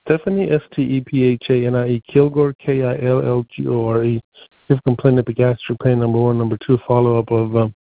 Stephanie, Stephanie, Kilgore, Killgore. If complaint epigastric pain, number 1. Number 2, follow-up of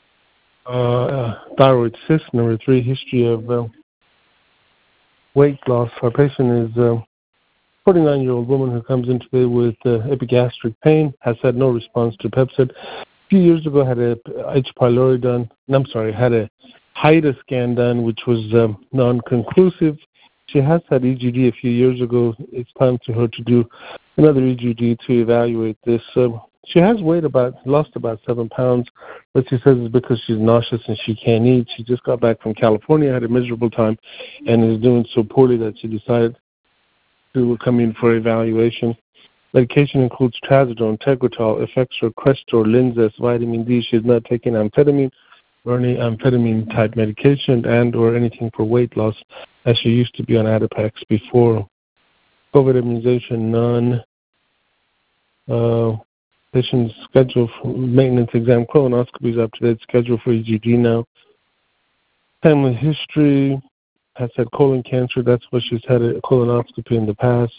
thyroid cyst. Number 3, history of weight loss. Our patient is a 49-year-old woman who comes in today with epigastric pain, has had no response to Pepcid. A few years ago had a H. pylori done. Had a HIDA scan done, which was non-conclusive. She has had EGD a few years ago. It's time for her to do another EGD to evaluate this. She has lost about 7 pounds, but she says it's because she's nauseous and she can't eat. She just got back from California, had a miserable time, and is doing so poorly that she decided to come in for evaluation. Medication includes trazodone, Tegretol, Effexor, Crestor, Linzess, vitamin D. She's not taking amphetamine or any amphetamine-type medication and or anything for weight loss, as she used to be on Adipex before. COVID immunization, none. Patient's schedule for maintenance exam, colonoscopy is up to date, schedule for EGD now. Family history, has had colon cancer, that's why she's had a colonoscopy in the past.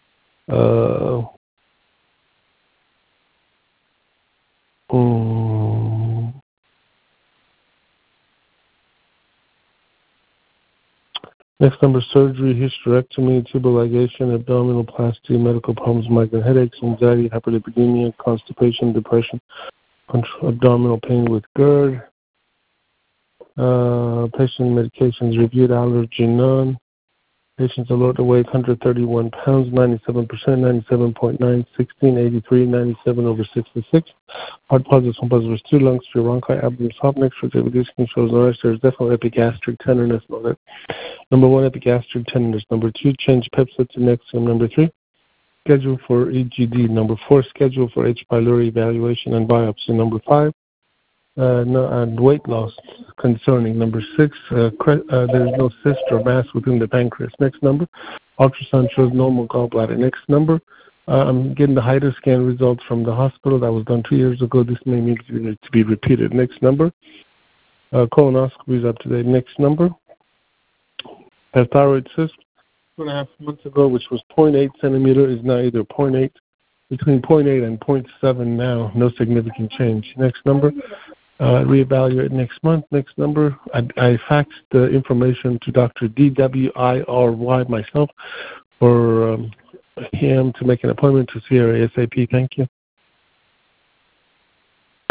Next number, surgery, hysterectomy, tubal ligation, abdominoplasty, medical problems, migraine headaches, anxiety, hyperlipidemia, constipation, depression, abdominal pain with GERD. Patient medications reviewed, allergy, none. Patient's allowed to weight 131 pounds, 97%, 97.9, 16, 83, 97 over 66. Heart positive, home positive, 2 lungs, 3 bronchi, abdomen, soft neck, reduced controls, no rest. There's definitely epigastric tenderness. Number 1, epigastric tenderness. Number 2, change Pepcid to Nexium. Number 3, schedule for EGD. Number 4, schedule for H. pylori evaluation and biopsy. Number 5, and weight loss concerning. Number 6, there is no cyst or mass within the pancreas. Next number, ultrasound shows normal gallbladder. Next number, I'm getting the HIDA scan results from the hospital. That was done 2 years ago. This may need to be repeated. Next number, colonoscopy is up to date. Next number, a thyroid cyst 2.5 months ago, which was 0.8 centimeter, is now either between 0.8 and 0.7 now. No significant change. Next number, reevaluate next month. Next number, I faxed the information to Dr. DWIRY myself for him to make an appointment to see her ASAP. Thank you.